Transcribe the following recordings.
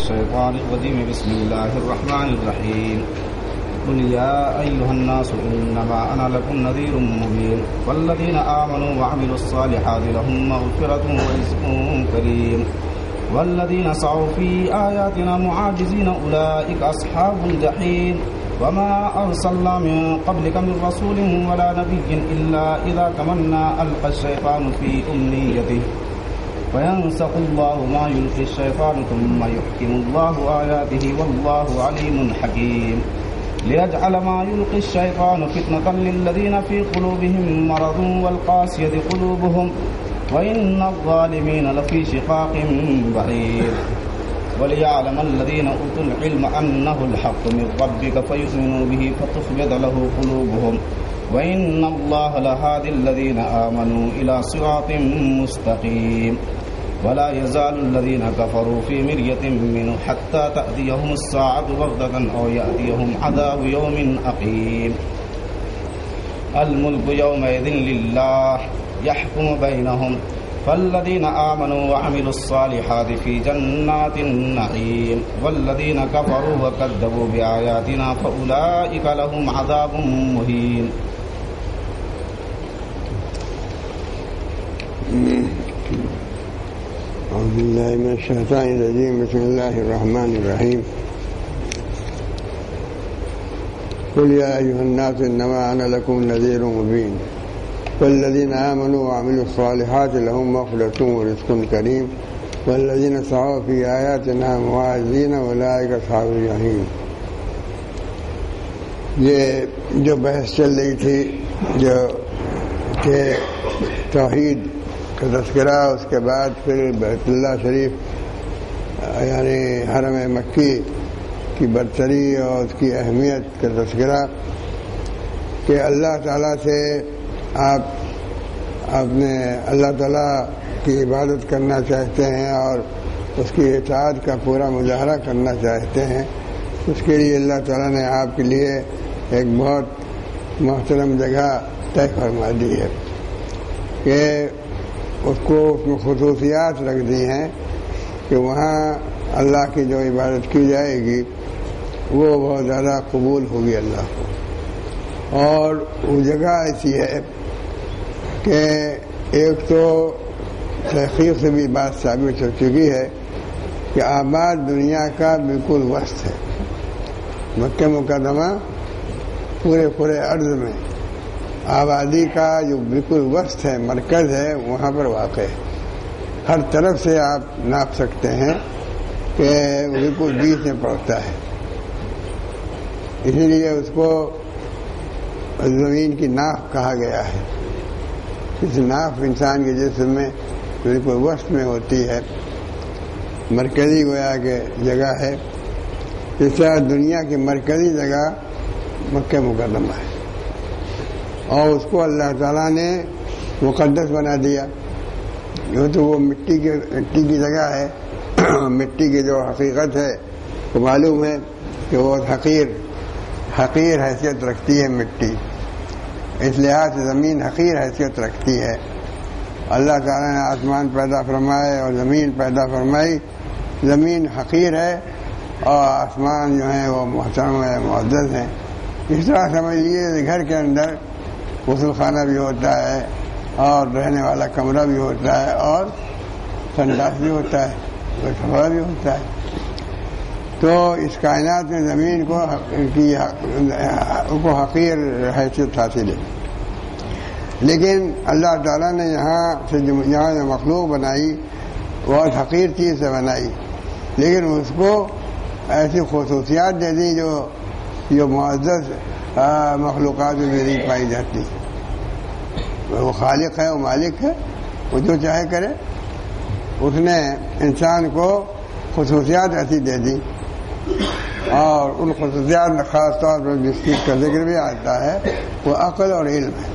الشيطان الرجيم بسم الله الرحمن الرحيم قل يا أيها الناس إنما أنا لكم نذير مبين والذين آمنوا وعملوا الصالحات لهم مغفرة ورزق كريم والذين سعوا في آياتنا معاجزين أولئك أصحاب الجحيم وما أرسلنا من قبلك من رسول ولا نبي إلا إذا تمنى ألقى الشيطان في أمنيته فينسخ الله ما يلقي الشيطان ثم يحكم الله آياته والله عليم حكيم ليجعل ما يلقي الشيطان فتنة للذين في قلوبهم مرض والقاسية قلوبهم وإن الظالمين لفي شقاق بعيد وليعلم الذين أوتوا العلم أنه الحق من ربك فيؤمنوا به فتخبت له قلوبهم وإن الله لهادي الذين آمنوا إلى صراط مستقيم ولا يزال الذين كفروا في مرية منه حتى تأتيهم الساعة بغتة أو يأتيهم عذاب يوم أقيم الملك يومئذ لله يحكم بينهم فالذين آمنوا وعملوا الصالحات في جنات النعيم والذين كفروا وكذبوا بآياتنا فأولئك لهم عذاب مهين أعوذ بالله من الشيطان الرجيم بسم الله الرحمن الرحيم قل يا أيها الناس إنما أنا لكم نذير مبين والذين آمنوا وعملوا الصالحات لهم مغفرة ورزق كريم والذين سعوا في آياتنا معاجزين أولئك أصحاب الجحيم. یہ جو بحث چل رہی تھی جو کہ توحید کا تذکرہ، اس کے بعد پھر بیت اللہ شریف یعنی حرم مکی کی برتری اور اس کی اہمیت کا تذکرہ کہ اللہ تعالیٰ سے آپ اپنے اللہ تعالیٰ کی عبادت کرنا چاہتے ہیں اور اس کی اطاعت کا پورا مظاہرہ کرنا چاہتے ہیں، اس کے لیے اللہ تعالیٰ نے آپ کے لیے ایک بہت محترم جگہ طے فرما دی ہے کہ اس میں خصوصیات رکھ دی ہیں کہ وہاں اللہ کی جو عبادت کی جائے گی وہ بہت زیادہ قبول ہوگی اللہ کو، اور وہ جگہ ایسی ہے کہ ایک تو تحقیق سے بھی بات ثابت ہو چکی ہے کہ آباد دنیا کا بالکل وسط ہے، مکہ مکرمہ پورے عرض میں آبادی کا جو بالکل وسط ہے، مرکز ہے، وہاں پر واقع ہے، ہر طرف سے آپ ناپ سکتے ہیں کہ بالکل بیچ میں پڑتا ہے، اسی لیے اس کو زمین کی ناف کہا گیا ہے۔ اس ناف انسان کے جسم میں بالکل وسط میں ہوتی ہے، مرکزی گویا کہ جگہ ہے، اس طرح دنیا کی مرکزی جگہ مکہ مکرمہ ہے، اور اس کو اللہ تعالیٰ نے مقدس بنا دیا۔ یوں تو وہ مٹی کی جگہ ہے، مٹی کی جو حقیقت ہے وہ معلوم ہے کہ وہ حقیر حیثیت رکھتی ہے مٹی، اس لحاظ سے زمین حقیر حیثیت رکھتی ہے۔ اللہ تعالیٰ نے آسمان پیدا فرمائے اور زمین پیدا فرمائی، زمین حقیر ہے اور آسمان جو ہے وہ محترم ہے، معزز ہے۔ اس طرح سمجھ لیجیے گھر کے اندر غسل خانہ بھی ہوتا ہے اور رہنے والا کمرہ بھی ہوتا ہے اور سنڈاس بھی ہوتا ہے، کمرہ بھی ہوتا ہے۔ تو اس کائنات میں زمین کو حقیر حیثیت حاصل ہے، لیکن اللہ تعالیٰ نے یہاں جو مخلوق بنائی بہت حقیر چیز سے بنائی، لیکن اس کو ایسی خصوصیات دے دی جو معزز مخلوقات میں نہیں پائی جاتی۔ وہ خالق ہے، وہ مالک ہے، وہ جو چاہے کرے۔ اس نے انسان کو خصوصیات ایسی دے دی، اور ان خصوصیات میں خاص طور پر جس چیز کا ذکر بھی آتا ہے وہ عقل اور علم ہے۔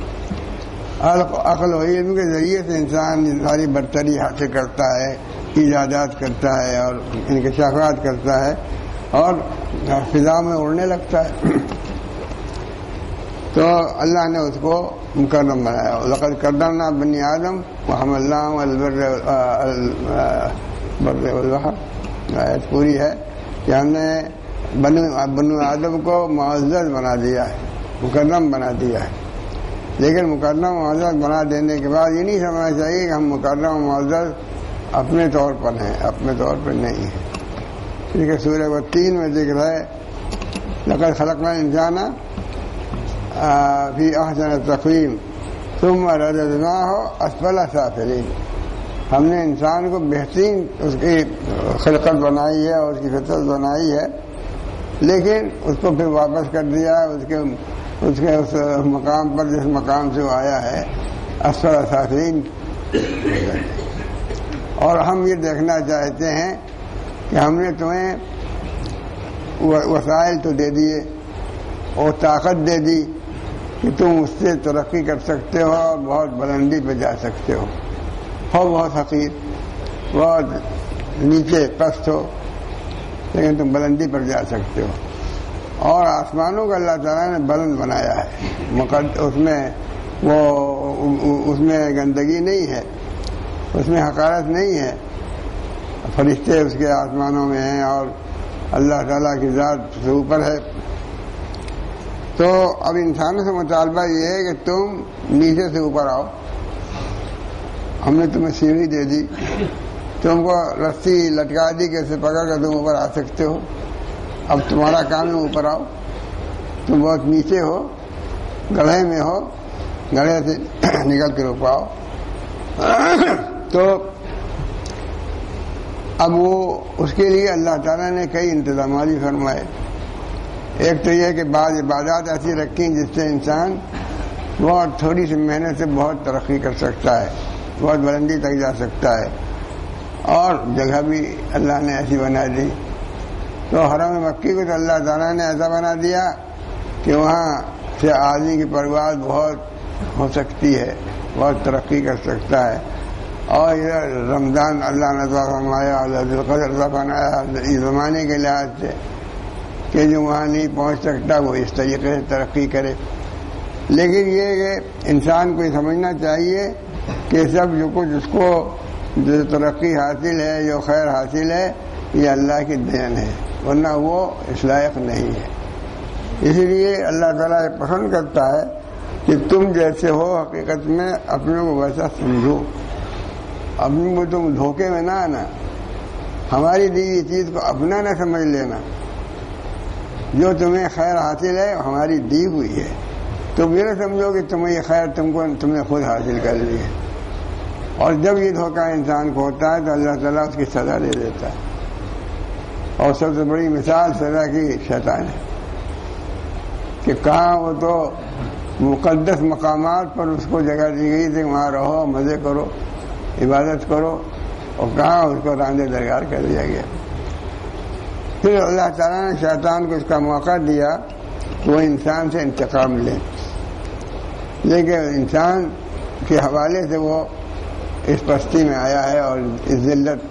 عقل اور علم کے ذریعے سے انسان ساری برتری حاصل کرتا ہے، ایجادات کرتا ہے اور انکشافات کرتا ہے اور فضا میں اڑنے لگتا ہے۔ تو اللہ نے اس کو مکرم بنایا۔ لقد کرمنا بنی آدم وحملناهم البر والبحر آیت پوری ہے کہ ہم نے بنو آدم کو معزز بنا دیا ہے، مکرم بنا دیا ہے. لیکن مکرم و معزز بنا دینے کے بعد یہ نہیں سمجھنا چاہیے کہ ہم مکرم و معزز اپنے طور پر ہیں، اپنے طور پر نہیں ہیں. کیونکہ سورہ 3 میں ذکر ہے لقد خلقنا الانسان فی احسن تقویم ثم رددناہ اسفل سافلین. ہم نے انسان کو بہترین اس کی خلقت بنائی ہے اور اس کی فطرت بنائی ہے، لیکن اس کو پھر واپس کر دیا اس کے مقام پر جس مقام سے وہ آیا ہے، اسفل سافلین. اور ہم یہ دیکھنا چاہتے ہیں کہ ہم نے تمہیں وسائل تو دے دیے اور طاقت دے دی کہ تم اس سے ترقی کر سکتے ہو اور بہت بلندی پہ جا سکتے ہو بہت حقیر، بہت نیچے پست ہو، لیکن تم بلندی پر جا سکتے ہو. اور آسمانوں کو اللہ تعالیٰ نے بلند بنایا ہے، اس میں گندگی نہیں ہے، اس میں حقارت نہیں ہے. فرشتے اس کے آسمانوں میں ہیں اور اللہ تعالیٰ کی ذات سے اوپر ہے. تو اب انسانوں سے مطالبہ یہ ہے کہ تم نیچے سے اوپر آؤ. ہم نے تمہیں سیڑھی دے دی، تم کو رسی لٹکا دی کہ اسے پکڑ کر تم اوپر آ سکتے ہو. اب تمہارا کام ہے اوپر آؤ. تم بہت نیچے ہو، گڑھے میں ہو، گڑھے سے نکل کر اوپر آؤ. تو اب وہ اس کے لیے اللہ تعالیٰ نے کئی انتظامات بھی فرمائے. ایک تو یہ کہ بعض عبادات ایسی رکھیں جس سے انسان بہت تھوڑی سی محنت سے بہت ترقی کر سکتا ہے، بہت بلندی تک جا سکتا ہے. اور جگہ بھی اللہ نے ایسی بنا دی. تو حرم مکی کو تو اللہ تعالیٰ نے ایسا بنا دیا کہ وہاں سے آدمی کی پرواز بہت ہو سکتی ہے، بہت ترقی کر سکتا ہے. اور یہ رمضان اللہ نے فرمایا ذوالقدر بنایا اس زمانے کے لحاظ سے کہ جو وہاں نہیں پہنچ سکتا وہ اس طریقے سے ترقی کرے. لیکن یہ کہ انسان کو یہ سمجھنا چاہیے کہ سب جو کچھ اس کو جو ترقی حاصل ہے، جو خیر حاصل ہے، یہ اللہ کی دین ہے، ورنہ وہ اس لائق نہیں ہے. اسی لیے اللہ تعالیٰ یہ پسند کرتا ہے کہ تم جیسے ہو حقیقت میں اپنے کو ویسا سمجھو، اپنے کو تم دھوکے میں نہ آنا. ہماری دی ہوئی چیز کو اپنا نہ سمجھ لینا. جو تمہیں خیر حاصل ہے ہماری دی ہوئی ہے. تم یہ نہ سمجھو کہ تمہیں یہ خیر تم نے خود حاصل کر لی ہے. اور جب یہ دھوکہ انسان کو ہوتا ہے تو اللہ تعالیٰ اس کی سزا دے دیتا ہے. اور سب سے بڑی مثال سزا کی شیطان ہے کہ کہاں وہ تو مقدس مقامات پر اس کو جگہ دی گئی تھی وہاں رہو، مزے کرو، عبادت کرو، اور کہاں اس کو راندے درگار کر دیا گیا. پھر اللہ تعالیٰ نے شیطان کو اس کا موقع دیا کہ وہ انسان سے انتقام لے. لیکن انسان کے حوالے سے وہ اس پستی میں آیا ہے اور اس ذلت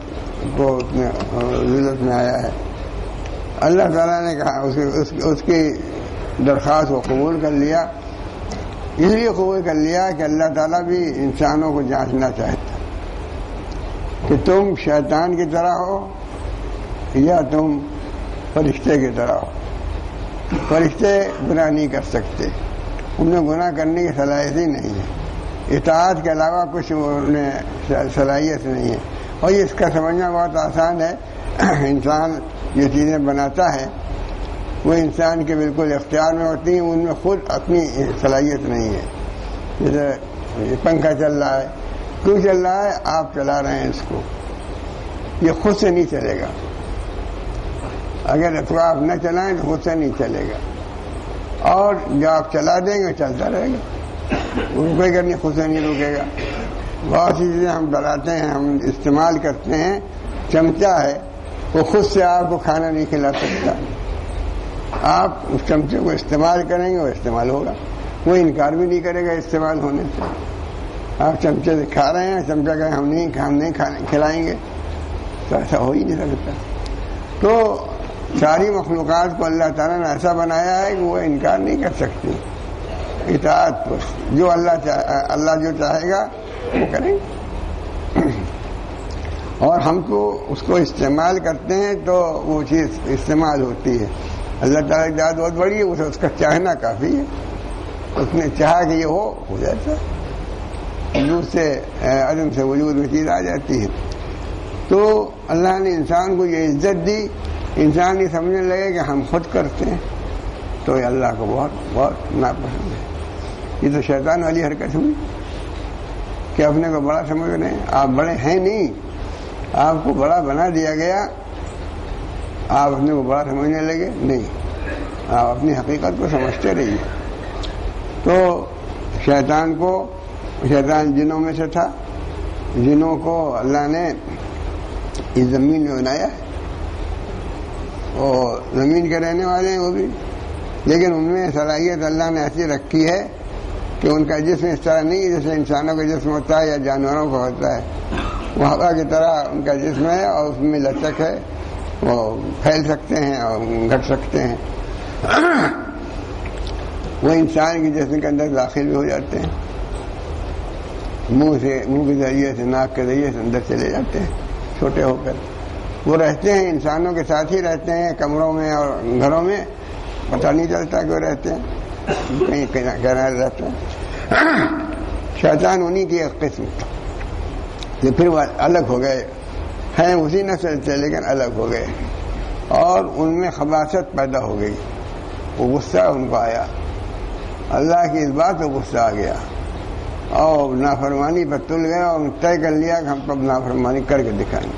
میں آیا ہے. اللہ تعالیٰ نے کہا اس کی درخواست کو قبول کر لیا. اس لیے قبول کر لیا کہ اللہ تعالیٰ بھی انسانوں کو جانچنا چاہتا کہ تم شیطان کی طرح ہو یا تم فرشتے کی طرح ہو. فرشتے گناہ نہیں کر سکتے، ان میں گناہ کرنے کی صلاحیت ہی نہیں ہے. اطاعت کے علاوہ کچھ انہیں صلاحیت نہیں ہے. اور اس کا سمجھنا بہت آسان ہے. انسان جو چیزیں بناتا ہے وہ انسان کے بالکل اختیار میں ہوتی ہیں، ان میں خود اپنی صلاحیت نہیں ہے. جیسے پنکھا چل رہا ہے، کیوں چل رہا ہے؟ آپ چلا رہے ہیں اس کو. یہ خود سے نہیں چلے گا. اگر اس کو آپ نہ چلائیں تو خود سے نہیں چلے گا. اور جو آپ چلا دیں گے چلتا رہے گا، رکے گا نہیں، خود سے نہیں رکے گا. بہت سی چیزیں ہم بناتے ہیں، ہم استعمال کرتے ہیں. چمچہ ہے، وہ خود سے آپ کو کھانا نہیں کھلا سکتا. آپ اس چمچے کو استعمال کریں گے وہ استعمال ہوگا. وہ انکار بھی نہیں کرے گا استعمال ہونے سے. آپ چمچے سے کھا رہے ہیں، چمچہ کہ ہم نہیں کھلائیں گے، تو ایسا ہو ہی نہیں سکتا. تو ساری مخلوقات کو اللہ تعالیٰ نے ایسا بنایا ہے کہ وہ انکار نہیں کر سکتی. اطاعت پر جو اللہ جو چاہے گا وہ کریں. اور ہم کو اس کو استعمال کرتے ہیں تو وہ چیز استعمال ہوتی ہے. اللہ تعالیٰ کی ذات بہت بڑی ہے، اس کا چاہنا کافی ہے. اس نے چاہا کہ یہ ہو جاتا ہے، وجود سے عدم سے وجود میں چیز آ جاتی ہے. تو اللہ نے انسان کو یہ عزت دی، انسان یہ سمجھنے لگے کہ ہم خود کرتے ہیں تو یہ اللہ کو بہت بہت ناپسند ہے. یہ تو شیطان والی حرکت ہوئی کہ اپنے کو بڑا سمجھ رہے ہیں. آپ بڑے ہیں نہیں، آپ کو بڑا بنا دیا گیا، آپ اپنے کو بڑا سمجھنے لگے. نہیں، آپ اپنی حقیقت کو سمجھتے رہیے. تو شیطان جنوں میں سے تھا. جنوں کو اللہ نے اس زمین میں بنایا ہے اور زمین کے رہنے والے ہیں وہ بھی، لیکن ان میں صلاحیت اللہ نے ایسی رکھی ہے کہ ان کا جسم اس طرح نہیں جیسے انسانوں کا جسم ہوتا ہے یا جانوروں کا ہوتا ہے. وہ ہوا کی طرح ان کا جسم ہے اور اس میں لچک ہے، وہ پھیل سکتے ہیں اور گھٹ سکتے ہیں. وہ انسان کے جسم کے اندر داخل بھی ہو جاتے ہیں، منہ کے ذریعے سے، ناک کے ذریعے سے اندر چلے جاتے ہیں چھوٹے ہو کر. وہ رہتے ہیں انسانوں کے ساتھ ہی رہتے ہیں، کمروں میں اور گھروں میں، پتہ نہیں چلتا کہ وہ رہتے ہیں، کہیں کہنا رہتے ہیں. شیطان انہی کی ایک قسم یہ پھر وہ الگ ہو گئے ہیں، اسی نسل سے لیکن الگ ہو گئے اور ان میں خباثت پیدا ہو گئی. وہ غصہ ان کو آیا، اللہ کی اس بات کو غصہ آ گیا اور نافرمانی پر تل گئے اور طے کر لیا کہ ہم کو نافرمانی کر کے دکھائیں.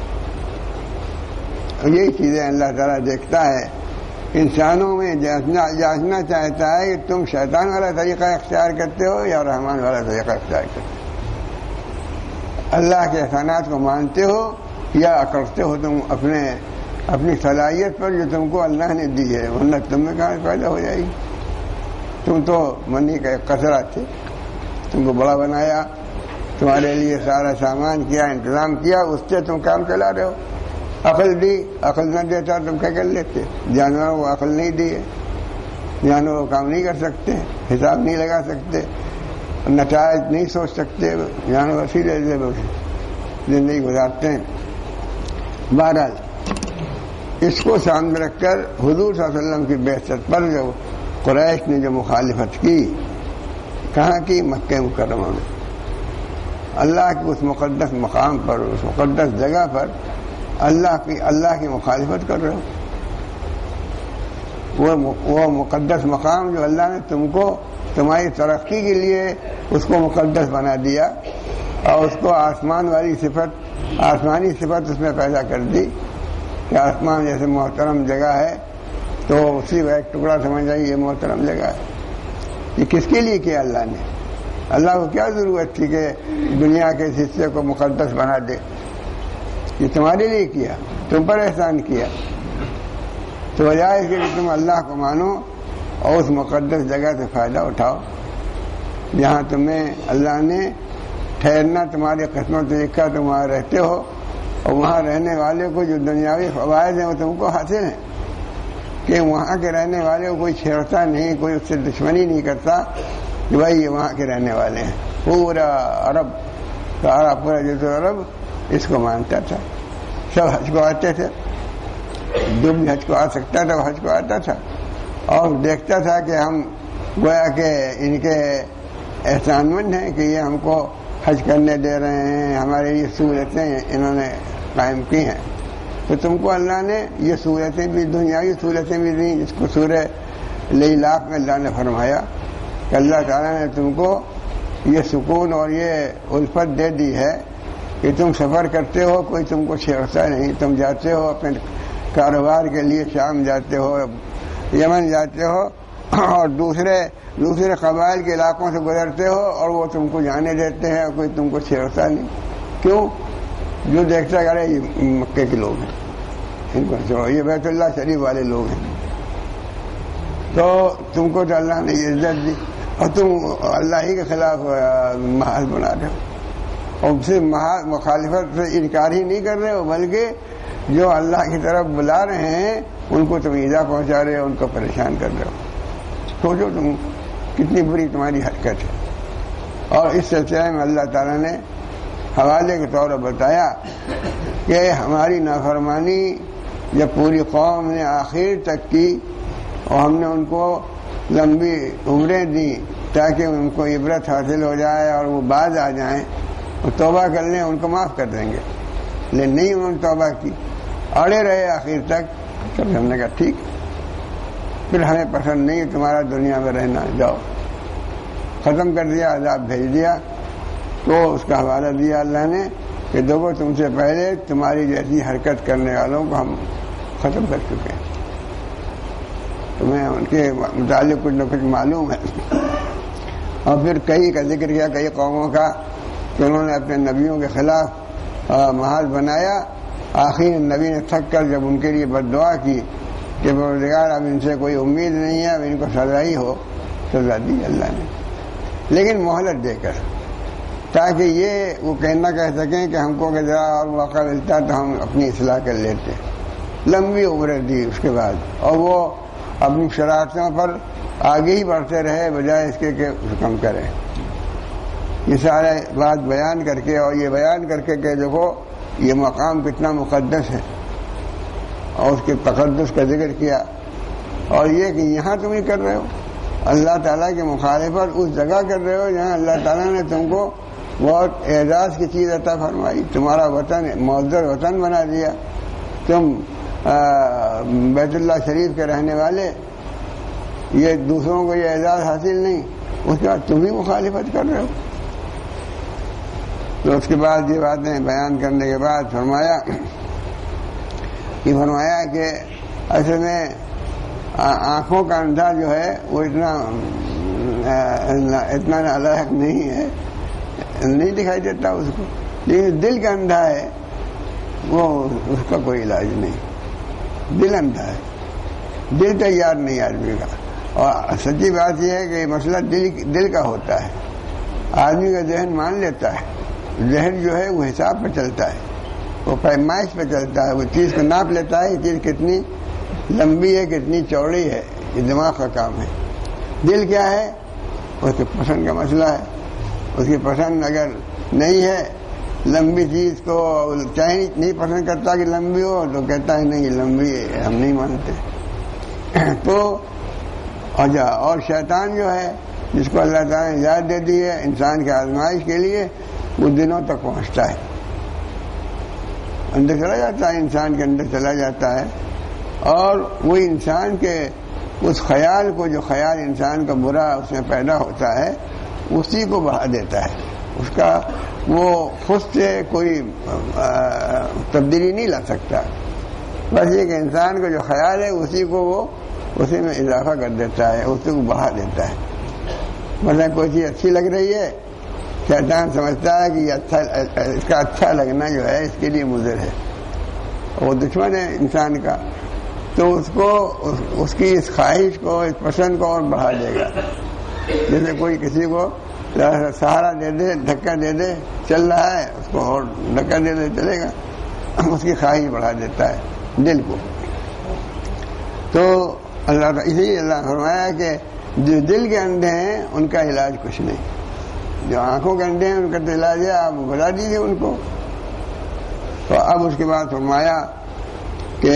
یہی چیزیں اللہ تعالیٰ دیکھتا ہے انسانوں میں، جاننا چاہتا ہے کہ تم شیطان والا طریقہ اختیار کرتے ہو یا رحمان والا طریقہ اختیار کرتے ہو، اللہ کے احسانات کو مانتے ہو یا کرتے ہو تم اپنی صلاحیت پر جو تم کو اللہ نے دی ہے، ورنہ تم میں کہاں پیدا ہو جائے گی. تم تو منی کا ایک قطرہ تھے، تم کو بڑا بنایا، تمہارے لیے سارا سامان کیا، انتظام کیا، اس سے تم کام چلا رہے ہو. عقل دی، عقل نہ دیتا تم کیا کر لیتے. جانوروں کو عقل نہیں دی ہے، جانور کام نہیں کر سکتے، حساب نہیں لگا سکتے، نتائج نہیں سوچ سکتے، جانور سیدھے زندگی گزارتے ہیں. بہرحال اس کو سامنے رکھ کر حضور صلی اللہ علیہ وسلم کی بعثت پر جو قریش نے جو مخالفت کی، کہاں کی؟ مکہ مکرمہ میں. اللہ کے اس مقدس مقام پر، اس مقدس جگہ پر اللہ کی مخالفت کر رہے ہو. وہ مقدس مقام جو اللہ نے تم کو تمہاری ترقی کے لیے اس کو مقدس بنا دیا اور اس کو آسمانی صفت اس میں پیدا کر دی کہ آسمان جیسے محترم جگہ ہے تو اسی کا ایک ٹکڑا سمجھ جائیے یہ محترم جگہ ہے. یہ کس کے لیے کیا اللہ نے؟ اللہ کو کیا ضرورت تھی کہ دنیا کے اس حصے کو مقدس بنا دے؟ یہ تمہارے لیے کیا، تم پر احسان کیا. تو وجہ ہے کہ تم اللہ کو مانو اور اس مقدس جگہ سے فائدہ اٹھاؤ جہاں تمہیں اللہ نے ٹھہرنا تمہاری قسمت سے لکھا، تم وہاں رہتے ہو اور وہاں رہنے والے کو جو دنیاوی فوائد ہیں وہ تم کو حاصل ہیں کہ وہاں کے رہنے والے کو کوئی چھیڑتا نہیں، کوئی اس سے دشمنی نہیں کرتا کہ بھائی یہ وہاں کے رہنے والے ہیں. پورا عرب پورا جزیرہ عرب اس کو مانتا تھا. سب حج کو آتے تھے، جو بھی حج کو آ سکتا تھا وہ حج کو آتا تھا اور دیکھتا تھا کہ ہم گویا کہ ان کے احسان مند ہیں کہ یہ ہم کو حج کرنے دے رہے ہیں، ہمارے یہ سہولتیں انہوں نے قائم کی ہیں. تو تم کو اللہ نے یہ سہولتیں بھی، دنیاوی سہولتیں بھی دیں، جس کو سورہ لیلاف میں اللہ نے فرمایا کہ اللہ تعالیٰ نے تم کو یہ سکون اور یہ الفت دے دی ہے کہ تم سفر کرتے ہو، کوئی تم کو چھیڑتا نہیں. تم جاتے ہو اپنے کاروبار کے لیے، شام جاتے ہو، یمن جاتے ہو اور دوسرے قبائل کے علاقوں سے گزرتے ہو اور وہ تم کو جانے دیتے ہیں، کوئی تم کو چھیڑتا نہیں. کیوں؟ جو دیکھتا ہے یہ مکے کے لوگ ہیں، ان کو چھوڑو، یہ بیت اللہ شریف والے لوگ ہیں. تو تم کو تو اللہ نے عزت دی اور تم اللہ ہی کے خلاف محاذ بنا رہے ہو اور صرف مخالفت سے انکار ہی نہیں کر رہے ہو بلکہ جو اللہ کی طرف بلا رہے ہیں ان کو تم ایذا پہنچا رہے ہو، ان کو پریشان کر رہے ہو. سوچو تم کتنی بری تمہاری حرکت ہے. اور اس سلسلے میں اللہ تعالیٰ نے حوالے کے طور پر بتایا کہ ہماری نافرمانی جب پوری قوم نے آخر تک کی اور ہم نے ان کو لمبی عمریں دی تاکہ ان کو عبرت حاصل ہو جائے اور وہ باز آ جائیں اور توبہ کر لیں، ان کو معاف کر دیں گے، لیکن نہیں انہوں نے توبہ کی، اڑے رہے آخر تک. تو ہم نے کہا ٹھیک، پھر ہمیں پسند نہیں تمہارا دنیا میں رہنا، جاؤ. ختم کر دیا، عذاب بھیج دیا. تو اس کا حوالہ دیا اللہ نے کہ دیکھو تم سے پہلے تمہاری جیسی حرکت کرنے والوں کو ہم ختم کر چکے ہیں. تمہیں ان کے متعلق کچھ نہ کچھ معلوم ہے. اور پھر کئی کا ذکر کیا، کئی قوموں کا کہ انہوں نے اپنے نبیوں کے خلاف محاذ بنایا. آخر نبی نے تھک کر جب ان کے لیے بد دعا کی کہ پروردگار اب ان سے کوئی امید نہیں ہے، اب ان کو سزا ہی ہو، سزا دی اللہ نے، لیکن مہلت دے کر، تاکہ یہ وہ نہ کہہ سکیں کہ ہم کو کہ ذرا اور موقع ملتا تو ہم اپنی اصلاح کر لیتے. لمبی عمریں دی اس کے بعد، اور وہ اپنی شرارتوں پر آگے ہی بڑھتے رہے بجائے اس کے کہ کم کریں. یہ سارے بات بیان کر کے اور یہ بیان کر کے کہ دیکھو یہ مقام کتنا مقدس ہے اور اس کے تقدس کا ذکر کیا، اور یہ کہ یہاں تم ہی کر رہے ہو، اللہ تعالیٰ کے مخالفت اس جگہ کر رہے ہو جہاں اللہ تعالیٰ نے تم کو بہت اعزاز کی چیز عطا فرمائی، تمہارا وطن معزز وطن بنا دیا، تم بیت اللہ شریف کے رہنے والے، یہ دوسروں کو یہ اعزاز حاصل نہیں، اس کے بعد تم ہی مخالفت کر رہے ہو. تو اس کے بعد یہ باتیں بیان کرنے کے بعد فرمایا کہ اصل میں آنکھوں کا اندھا جو ہے وہ اتنا نالائق نہیں ہے، نہیں دکھائی دیتا اس کو، لیکن دل کا اندھا ہے وہ اس کا کوئی علاج نہیں. دل اندھا ہے، دل تیار نہیں آدمی کا. اور سچی بات یہ ہے کہ مسئلہ دل کا ہوتا ہے. آدمی کا ذہن مان لیتا ہے، ذہن جو ہے وہ حساب پہ چلتا ہے، وہ پیمائش پہ چلتا ہے، وہ چیز کو ناپ لیتا ہے، یہ چیز کتنی لمبی ہے کتنی چوڑی ہے، یہ دماغ کا کام ہے. دل کیا ہے؟ اس کے پسند کا مسئلہ ہے. اس کی پسند اگر نہیں ہے لمبی چیز کو، چاہے نہیں پسند کرتا کہ لمبی ہو تو کہتا ہے نہیں لمبی ہے، ہم نہیں مانتے. تو اور شیطان جو ہے جس کو اللہ تعالیٰ نے ہدایت دے دی ہے انسان کی آزمائش کے لیے، وہ دنوں تک پہنچتا ہے، اندر چلا جاتا ہے، انسان کے اندر چلا جاتا ہے، اور وہ انسان کے اس خیال کو، جو خیال انسان کا برا اس میں پیدا ہوتا ہے، اسی کو بڑھا دیتا ہے. اس کا وہ خود سے کوئی تبدیلی نہیں لا سکتا، بس یہ کہ انسان کا جو خیال ہے اسی کو وہ اسی میں اضافہ کر دیتا ہے، اسی کو بڑھا دیتا ہے. مطلب کوئی چیز اچھی لگ رہی ہے، شیطان سمجھتا ہے کہ یہ اچھا، اس کا اچھا لگنا جو ہے اس کے لیے مضر ہے، وہ دشمن ہے انسان کا، تو اس کو اس کی اس خواہش کو، اس پسند کو اور بڑھا دے گا. جیسے کوئی کسی کو سہارا دے دے، دھکا دے دے، چل رہا ہے، اس کو اور دھکا دے دے چلے گا، اس کی خواہش بڑھا دیتا ہے دل کو. تو اللہ اسی لیے اللہ فرمایا کہ جو دل کے اندھے ہیں ان کا علاج کچھ نہیں، جو آنکھوں کے اندھے ہیں ان کا تو علاج ہے، آپ بتا دیجیے ان کو. تو اب اس کے بعد فرمایا کہ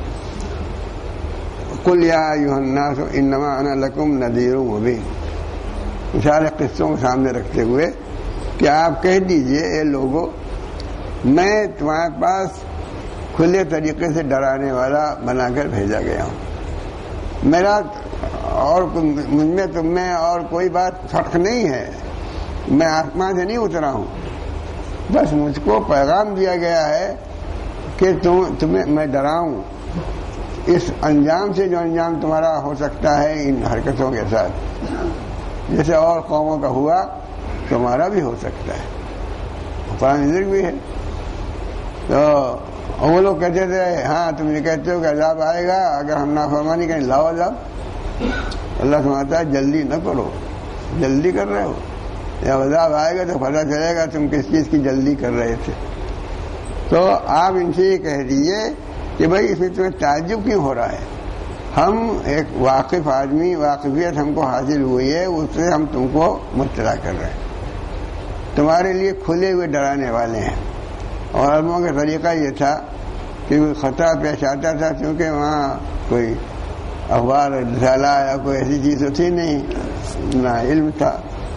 قل یا ایھا الناس انما انا لکم نذیر مبین، سارے قصوں کو سامنے رکھتے ہوئے کہ آپ کہہ دیجئے اے لوگوں، میں تمہارے پاس کھلے طریقے سے ڈرانے والا بنا کر بھیجا گیا ہوں. میرا اور مجھ میں تم میں اور کوئی بات فرق نہیں ہے، میں آسمان سے نہیں اترا ہوں، بس مجھ کو پیغام دیا گیا ہے کہ تمہیں میں ڈراؤں اس انجام سے جو انجام تمہارا ہو سکتا ہے ان حرکتوں کے ساتھ، جیسے اور قوموں کا ہوا تمہارا بھی ہو سکتا ہے. قرآن ذکر بھی ہے. تو وہ لوگ کہتے تھے ہاں تم یہ کہتے ہو کہ عذاب آئے گا اگر ہم نافرمانی کریں، لاؤ عذاب. اللہ سمجھتا ہے جلدی نہ کرو، جلدی کر رہے ہو، جب عذاب آئے گا تو پتہ چلے گا تم کس چیز کی جلدی کر رہے تھے. تو آپ ان سے یہ کہہ دیجیے کہ بھائی اس میں تمہیں تعجب کیوں ہو رہا ہے، ہم ایک واقف آدمی، واقفیت ہم کو حاصل ہوئی ہے، اس سے ہم تم کو مطلع کر رہے ہیں، تمہارے لیے کھلے ہوئے ڈرانے والے ہیں. اور عربوں کا طریقہ یہ تھا کہ کوئی خطرہ پیش آتا تھا، کیونکہ وہاں کوئی اخبار رسالہ یا کوئی ایسی چیز تو تھی نہیں، نہ علم تھا،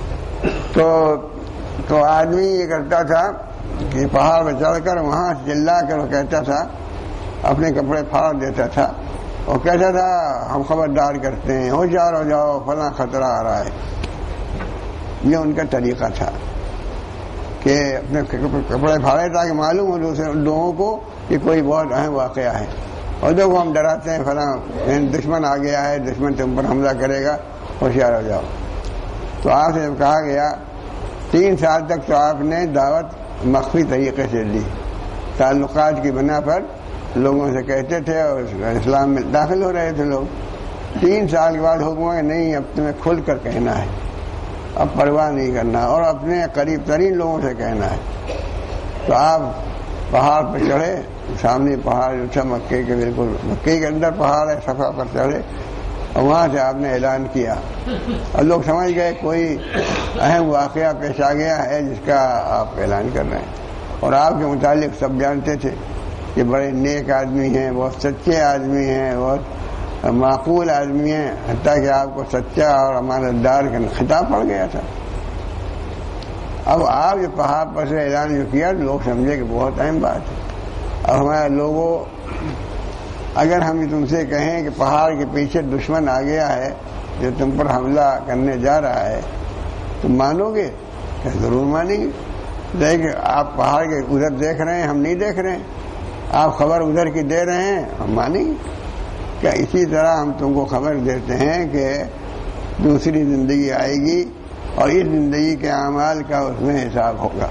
تو آدمی یہ کرتا تھا کہ پہاڑ پہ چڑھ کر وہاں سے چلا کر وہ کہتا تھا، اپنے کپڑے پھاڑ دیتا تھا اور کہتا تھا ہم خبردار کرتے ہیں، ہوشیار ہو جاؤ فلاں خطرہ آ رہا ہے۔ یہ ان کا طریقہ تھا کہ اپنے کپڑے پھاڑے تاکہ معلوم ہو دوسرے لوگوں کو کہ کوئی بہت اہم واقعہ ہے، اور دیکھو ہم ڈراتے ہیں فلاں دشمن آ گیا ہے، دشمن تم پر حملہ کرے گا، ہوشیار ہو جاؤ۔ تو آپ سے جب کہا گیا 3 سال تک تو آپ نے دعوت مخفی طریقے سے دی، تعلقات کی بنا پر لوگوں سے کہتے تھے اور اسلام میں داخل ہو رہے تھے لوگ۔ 3 سال کے بعد حکم ہے نہیں، اب تمہیں کھل کر کہنا ہے، اب پرواہ نہیں کرنا اور اپنے قریب ترین لوگوں سے کہنا ہے۔ تو آپ پہاڑ پر چڑھے، سامنے پہاڑ جو تھا مکے کے بالکل مکے کے اندر پہاڑ ہے، صفا پر چڑھے اور وہاں سے آپ نے اعلان کیا اور لوگ سمجھ گئے کوئی اہم واقعہ پیش آ گیا ہے جس کا آپ اعلان کر رہے ہیں۔ اور آپ کے متعلق سب جانتے تھے کہ بڑے نیک آدمی ہیں، بہت سچے آدمی ہیں، بہت معقول آدمی ہیں، حتیٰ کہ آپ کو سچا اور امانت دار کا خطاب پڑ گیا تھا۔ اب آپ جو پہاڑ پر سے اعلان جو کیا لوگ سمجھے کہ بہت اہم بات ہے۔ اور ہمارے لوگوں، اگر ہم تم سے کہیں کہ پہاڑ کے پیچھے دشمن آ گیا ہے جو تم پر حملہ کرنے جا رہا ہے، تم مانو گے؟ کہ ضرور مانیں گے، لیکن آپ پہاڑ کے ادھر دیکھ رہے ہیں، ہم نہیں دیکھ رہے ہیں، آپ خبر ادھر کی دے رہے ہیں، ہم مانیں گے کیا؟ اسی طرح ہم تم کو خبر دیتے ہیں کہ دوسری زندگی آئے گی اور اس زندگی کے اعمال کا اس میں حساب ہوگا،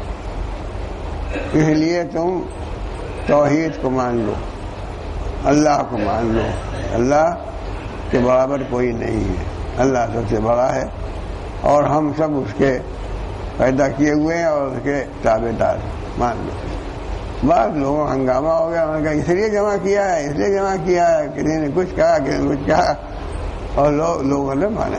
اس لیے تم توحید کو مان لو، اللہ کو مان لو، اللہ کے برابر کوئی نہیں ہے، اللہ سب سے بڑا ہے اور ہم سب اس کے پیدا کیے ہوئے ہیں اور اس کے تابع دار، مان لو۔ بعض لوگوں ہنگامہ ہو گیا، انہوں نے کہا اس لیے جمع کیا ہے، اس لیے جمع کیا ہے، کسی نے کچھ کہا، کسی نے کچھ کہا اور لوگوں نے مانا۔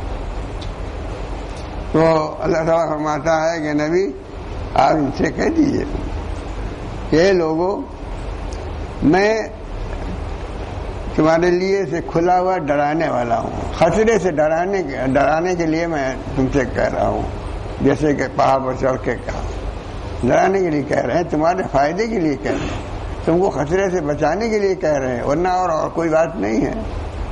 تو اللہ تعالیٰ فرماتا ہے کہ نبی آپ ان سے کہہ دیجیے کہ لوگوں میں تمہارے لیے سے کھلا ہوا ڈرانے والا ہوں، خطرے سے ڈرانے کے لیے میں تم سے کہہ رہا ہوں، جیسے کہ پہاڑ پر چڑھ کے کہا، ڈرانے کے لیے کہہ رہے ہیں، تمہارے فائدے کے لیے کہہ رہے ہیں، تم کو خطرے سے بچانے کے لیے کہہ رہے ہیں، ورنہ اور کوئی بات نہیں ہے۔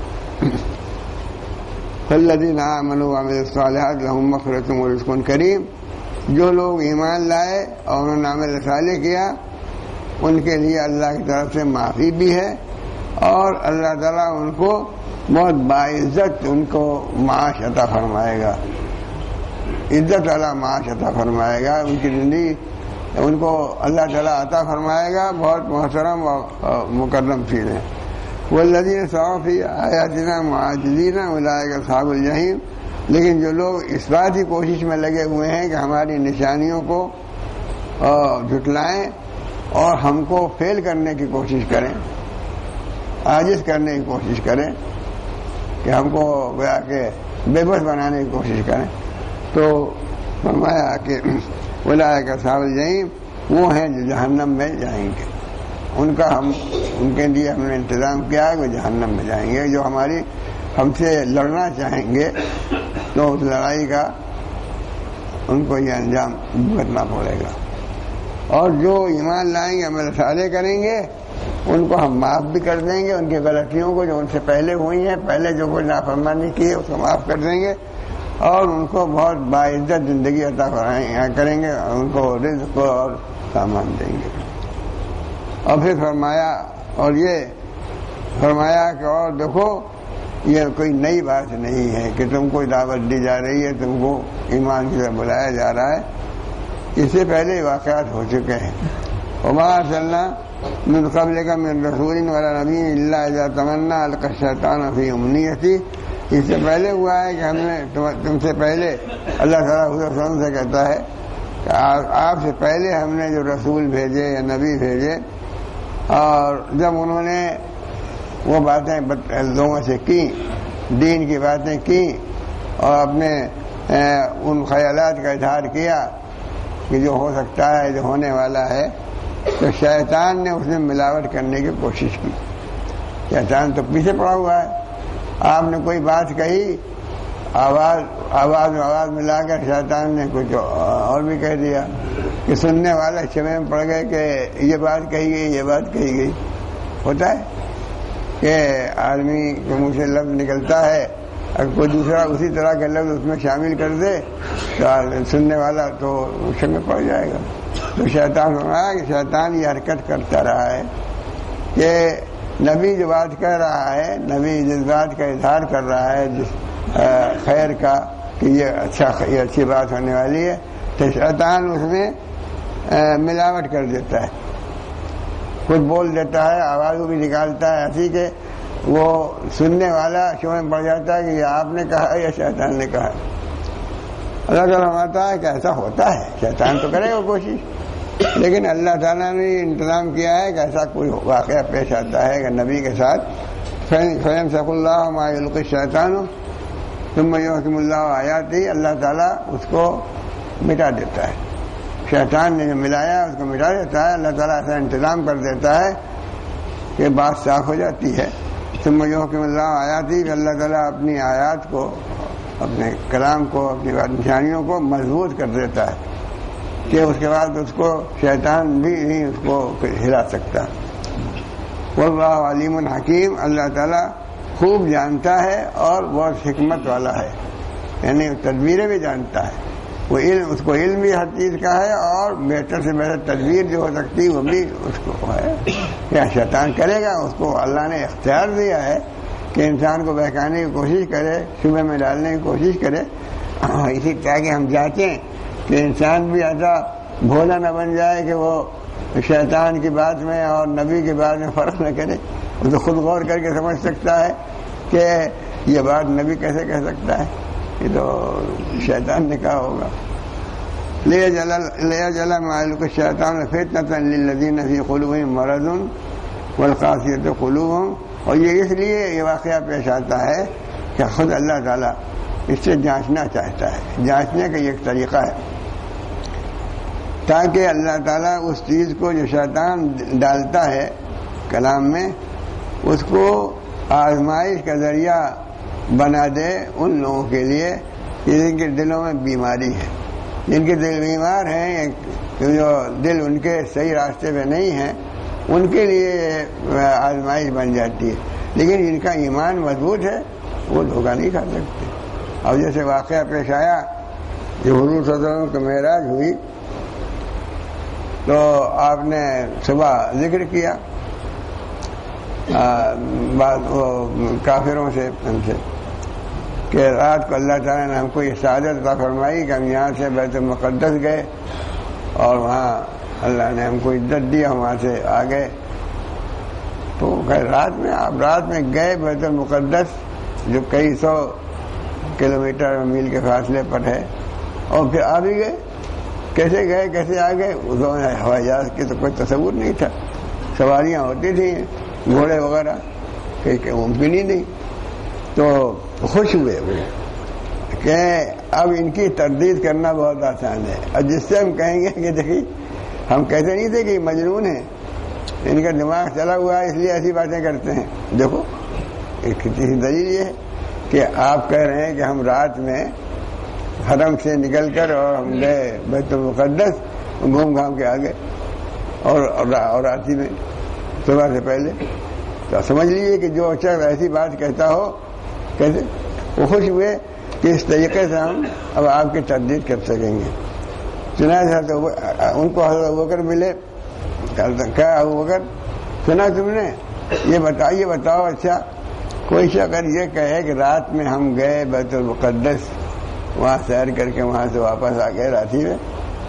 فالذین آمنوا وعملوا الصالحات لهم مغفرۃ ورزق کریم، جو لوگ ایمان لائے اور انہوں نے عمل صالح کیا ان کے لیے اللہ کی طرف سے معافی بھی ہے اور اللہ تعالیٰ ان کو بہت باعزت ان کو معاش عطا فرمائے گا، عزت والا معاش عطا فرمائے گا، ان کی زندگی ان کو اللہ تعالیٰ عطا فرمائے گا، بہت محترم اور مکرم چیز ہے۔ والذین سعوا فی آیاتنا معاجزین اولئک اصحاب الجحیم، لیکن جو لوگ اس بات کی کوشش میں لگے ہوئے ہیں کہ ہماری نشانیوں کو جھٹلائیں اور ہم کو فیل کرنے کی کوشش کریں، عاجز کرنے کی کوشش کریں، کہ ہم کو گویا کہ بے بس بنانے کی کوشش کریں، تو فرمایا کہ اولئک اصحاب الجحیم، وہ ہیں جو جہنم میں جائیں گے، ان کے لیے ہم نے انتظام کیا ہے، وہ جہنم میں جائیں گے۔ جو ہم سے لڑنا چاہیں گے تو اس لڑائی کا ان کو یہ انجام بھگتنا پڑے گا، اور جو ایمان لائیں گے عمل صالح کریں گے ان کو ہم معاف بھی کر دیں گے، ان کی غلطیوں کو جو ان سے پہلے ہوئی ہیں، پہلے جو کوئی نافرمانی کی ہے اس کو معاف کر دیں گے اور ان کو بہت باعزت زندگی عطا کریں گے، ان کو رزق اور سامان دیں گے۔ اور پھر فرمایا کہ اور دیکھو یہ کوئی نئی بات نہیں ہے کہ تم کو دعوت دی جا رہی ہے، تم کو ایمان کی طرف بلایا جا رہا ہے، اس سے پہلے واقعات ہو چکے ہیں۔ وما ارسلنا من قبلک من رسول ولا نبی الا اذا تمنى القى الشیطان فی امنیته، اس سے پہلے ہوا ہے کہ ہم نے تم سے پہلے اللہ تعالیٰ حضور سے کہتا ہے کہ آپ سے پہلے ہم نے جو رسول بھیجے یا نبی بھیجے، اور جب انہوں نے وہ باتیں لوگوں سے کی، دین کی باتیں کی اور اپنے ان خیالات کا اظہار کیا کہ جو ہو سکتا ہے، جو ہونے والا ہے، تو شیطان نے اس میں ملاوٹ کرنے کی کوشش کی۔ شیطان تو پیچھے پڑا ہوا ہے، آپ نے کوئی بات کہی، آواز ملا کر شیطان نے کچھ اور بھی کہہ دیا کہ سننے والا شبے میں پڑ گئے کہ یہ بات کہی گئی، یہ بات کہی گئی۔ ہوتا ہے کہ آدمی کے منہ سے لفظ نکلتا ہے، اگر کوئی دوسرا اسی طرح کے لفظ اس میں شامل کر دے تو سننے والا تو شک میں پڑ جائے گا۔ تو شیطان فرمایا کہ شیطان یہ حرکت کرتا رہا ہے کہ نبی جو بات کہہ رہا ہے، نبی جس بات کا اظہار کر رہا ہے، جس خیر کا کہ یہ اچھی بات ہونے والی ہے، تو شیطان اس میں ملاوٹ کر دیتا ہے، کچھ بول دیتا ہے، آواز بھی نکالتا ہے ایسی کہ وہ سننے والا شبہ میں پڑ جاتا ہے کہ یہ آپ نے کہا یا شیطان نے کہا۔ اللہ تعالیٰ فرماتا ہے کہ ایسا ہوتا ہے، شیطان تو کرے گا کوشش، لیکن اللہ تعالیٰ نے انتظام کیا ہے کہ ایسا کوئی واقعہ پیش آتا ہے کہ نبی کے ساتھ فَيَنْسَخُ اللَّهُ مَا يُلْقِي الشَّيْطَانُ ثُمَّ يُحْكِمُ اللَّهُ آيَاتِهِ، اللہ تعالیٰ اس کو مٹا دیتا ہے، شیطان نے جو ملایا اس کو مٹا دیتا ہے، اللہ تعالیٰ ایسا انتظام کر دیتا ہے کہ بات صاف ہو جاتی ہے۔ ثُمَّ يُحْكِمُ اللَّهُ آيَاتِهِ کہ اللہ تعالیٰ اپنی آیات کو، اپنے کلام کو، اپنی نشانیوں کو مضبوط کر دیتا ہے کہ اس کے بعد اس کو شیطان بھی نہیں اس کو ہلا سکتا۔ واللہ علیم حکیم، اللہ تعالیٰ خوب جانتا ہے اور بہت حکمت والا ہے، یعنی تدبیریں بھی جانتا ہے، وہ علم، اس کو علم بھی ہر چیز کا ہے، اور بہتر سے بہتر تدبیر جو ہو سکتی وہ بھی اس کو ہے۔ کیا شیطان کرے گا؟ اس کو اللہ نے اختیار دیا ہے کہ انسان کو بہکانے کی کوشش کرے، شبہ میں ڈالنے کی کوشش کرے، اسی طرح کہ ہم چاہتے ہیں کہ انسان بھی ایسا بھولا نہ بن جائے کہ وہ شیطان کی بات میں اور نبی کی بات میں فرق نہ کرے، وہ تو خود غور کر کے سمجھ سکتا ہے کہ یہ بات نبی کیسے کہہ سکتا ہے، یہ تو شیطان نے کہا ہوگا۔ لِيَجْعَلَ مَا يُلْقِي الشَّيْطَانُ فِتْنَةً لِّلَّذِينَ فِي قُلُوبِهِم مَّرَضٌ وَالْقَاسِيَةِ قُلُوبُهُم، اور یہ اس لیے یہ واقعہ پیش آتا ہے کہ خود اللہ تعالیٰ اس سے جانچنا چاہتا ہے، جانچنے کا یہ ایک طریقہ ہے تاکہ اللہ تعالیٰ اس چیز کو جو شیطان ڈالتا ہے کلام میں اس کو آزمائش کا ذریعہ بنا دے ان لوگوں کے لیے جن کے دلوں میں بیماری ہے، جن کے دل بیمار ہیں، جو دل ان کے صحیح راستے پہ نہیں ہیں، ان کے لیے آزمائش بن جاتی ہے، لیکن جن کا ایمان مضبوط ہے وہ دھوکہ نہیں کھا سکتے۔ اور جیسے واقعہ پیش آیا کہ حضور صلی اللہ علیہ وسلم کی معراج ہوئی تو آپ نے صبح ذکر کیا کافروں سے ہم سے کہ رات کو اللہ تعالیٰ نے ہم کو یہ سعادت عطا فرمائی کہ ہم یہاں سے بیت المقدس گئے اور وہاں اللہ نے ہم کو عزت دی، ہم وہاں سے آ گئے۔ تو رات میں آپ رات میں گئے بیت المقدس جو کئی 100 کلومیٹر میل کے فاصلے پر ہے، اور پھر آ بھی گئے، کیسے گئے کیسے آ گئے؟ اس میں ہوائی جہاز کی تو کوئی تصور نہیں تھا، سواریاں ہوتی تھیں گھوڑے وغیرہ کہ ممکن ہی نہیں۔ تو خوش ہوئے کہ اب ان کی تردید کرنا بہت آسان ہے، اور جس سے ہم کہیں گے کہ دیکھیے ہم کہتے نہیں تھے کہ مجنون ہیں، ان کا دماغ چلا ہوا ہے اس لیے ایسی باتیں کرتے ہیں۔ دیکھو ایک دلیل یہ ہے کہ آپ کہہ رہے ہیں کہ ہم رات میں حرم سے نکل کر اور ہم گئے بیت المقدس، گھوم گھام کے آ گئے، اور راتی میں صبح سے پہلے، تو سمجھ لیجیے کہ جو شخص ایسی بات کہتا ہو کیسے وہ خوش ہوئے کہ اس طریقے سے ہم اب آپ کی تردید کر سکیں گے۔ چنانچہ ان کو حضرت ابوبکر ملے، کیا ابوبکر سنا تم نے؟ یہ بتاؤ اچھا کوئی شخص اگر یہ کہے کہ رات میں ہم گئے بیت المقدس، وہاں سیر کر کے وہاں سے واپس آ گئے راتی میں،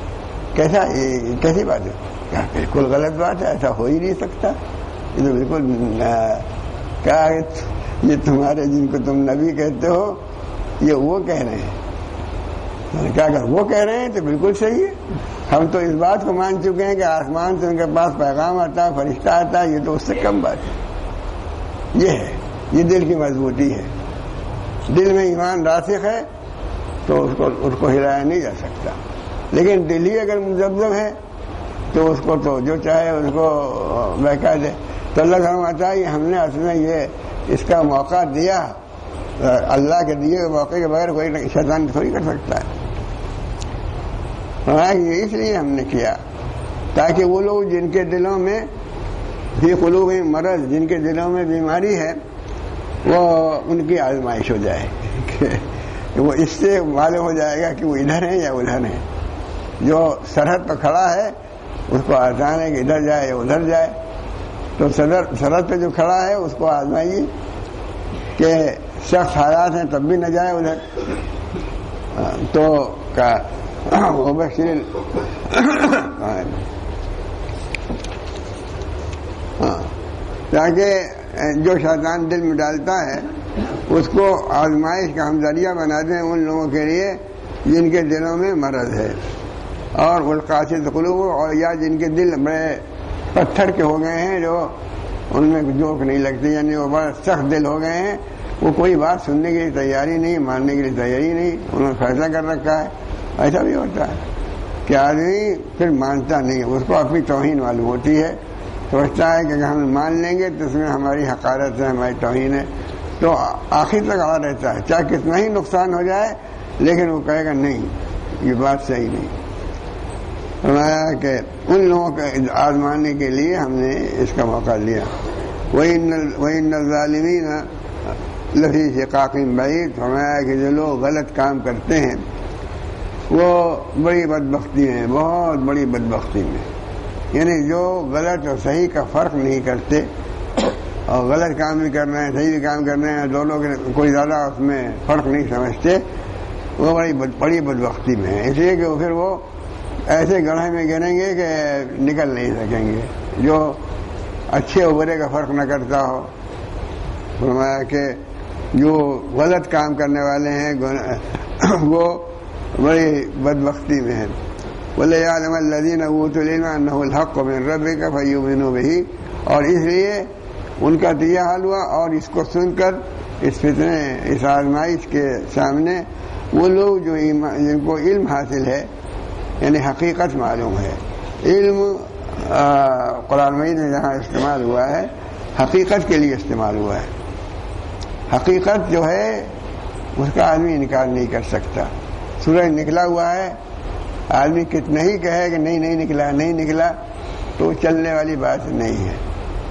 کیسی بات ہے؟ بالکل غلط بات ہے، ایسا ہو ہی نہیں سکتا، یہ تو بالکل کیا ہے، یہ تمہارے جن کو تم نبی کہتے ہو یہ وہ کہہ رہے ہیں۔ کیا کہ وہ کہہ رہے ہیں تو بالکل صحیح ہے، ہم تو اس بات کو مان چکے ہیں کہ آسمان سے ان کے پاس پیغام آتا ہے، فرشتہ آتا ہے، یہ تو اس سے کم بات ہے۔ یہ ہے، یہ دل کی مضبوطی ہے، دل میں ایمان راسخ ہے تو اس کو ہلایا نہیں جا سکتا۔ لیکن دل ہی اگر مذبذب ہے تو اس کو تو جو چاہے اس کو بہکا دے. تو اللہ فرماتا ہے ہم نے اصل میں یہ اس کا موقع دیا، اللہ کے دیے موقع کے بغیر کوئی شیطان تھوڑی کر سکتا ہے. یہ اس لیے ہم نے کیا تاکہ وہ لوگ جن کے دلوں میں فی قلوب مرض، جن کے دلوں میں بیماری ہے، وہ ان کی آزمائش ہو جائے کہ وہ اس سے معلوم ہو جائے گا کہ وہ ادھر ہیں یا ادھر ہیں. جو سرحد پر کھڑا ہے اس کو آسان ہے کہ ادھر جائے یا ادھر جائے. تو سرحد پہ جو کھڑا ہے اس کو آزمائیے کہ سخت حالات ہیں تب بھی نہ جائے ادھر. تو تاکہ جو شیطان دل میں ڈالتا ہے اس کو آزمائش کا ہم ذریعہ بنا دیں ان لوگوں کے لیے جن کے دلوں میں مرض ہے، اور والقاسیۃ قلوب، اور یا جن کے دل بڑے پتھر کے ہو گئے ہیں، جو ان میں جوک نہیں لگتی، یعنی وہ بڑا سخت دل ہو گئے ہیں، وہ کوئی بات سننے کے لیے تیاری نہیں، ماننے کے لیے تیاری نہیں، انہوں نے فیصلہ کر رکھا ہے. ایسا بھی ہوتا ہے کہ آدمی پھر مانتا نہیں، اس کو اپنی توہین معلوم ہوتی ہے، سوچتا ہے کہ ہم مان لیں گے تو اس میں ہماری حقارت ہے، ہماری توہین ہے، تو آخر تک آ رہتا ہے چاہے کتنا ہی نقصان ہو جائے، لیکن وہ کہے گا نہیں یہ بات صحیح نہیں. فرمایا کہ ان لوگوں کو آزمانے کے لیے ہم نے اس کا موقع لیا. وَإِنَّ الظَّالِمِينَ لَفِي شِقَاقٍ بَعِيدٍ. فرمایا کہ جو لوگ غلط کام کرتے ہیں وہ بڑی بدبختی میں، بہت بڑی بدبختی میں، یعنی جو غلط اور صحیح کا فرق نہیں کرتے، اور غلط کام بھی کر رہے ہیں صحیح بھی کام کر رہے ہیں، دونوں کے کوئی زیادہ اس میں فرق نہیں سمجھتے، وہ بڑی بدبختی میں ہے. اس لیے کہ پھر وہ ایسے گڑھے میں گریں گے کہ نکل نہیں سکیں گے. جو اچھے اور برے کا فرق نہ کرتا ہو، فرمایا کہ جو غلط کام کرنے والے ہیں وہ بڑی بدبختی میں ہیں. وَلِيَعْلَمَ الَّذِينَ أُوتُوا الْعِلْمَ أَنَّهُ الْحَقُّ مِنْ رَبِّكَ فَيُؤْمِنُوا بِهِ. اور اس لیے ان کا تو یہ حال ہوا، اور اس کو سن کر اس فتنے، اس آزمائش کے سامنے وہ لوگ جو جن کو علم حاصل ہے، یعنی حقیقت معلوم ہے. علم قرآن مجید میں جہاں استعمال ہوا ہے حقیقت کے لیے استعمال ہوا ہے. حقیقت جو ہے اس کا آدمی انکار نہیں کر سکتا. سورج نکلا ہوا ہے، آدمی کتنا ہی کہے کہ نہیں نکلا نہیں نکلا، تو چلنے والی بات نہیں ہے.